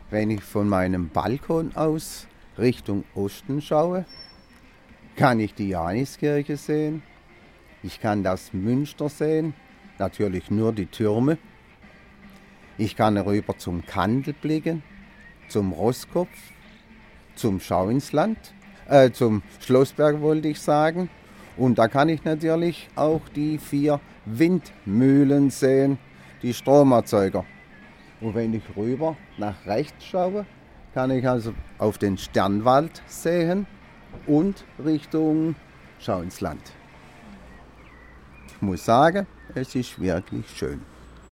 Wenn ich von meinem Balkon aus Richtung Osten schaue, kann ich die Johanneskirche sehen. Ich kann das Münster sehen, natürlich nur die Türme. Ich kann rüber zum Kandel blicken, zum Roßkopf, zum Schau ins Land, zum Schlossberg wollte ich sagen. Und da kann ich natürlich auch die 4 Windmühlen sehen, die Stromerzeuger. Und wenn ich rüber nach rechts schaue, kann ich also auf den Sternwald sehen und Richtung Schau ins Land. Ich muss sagen, es ist wirklich schön.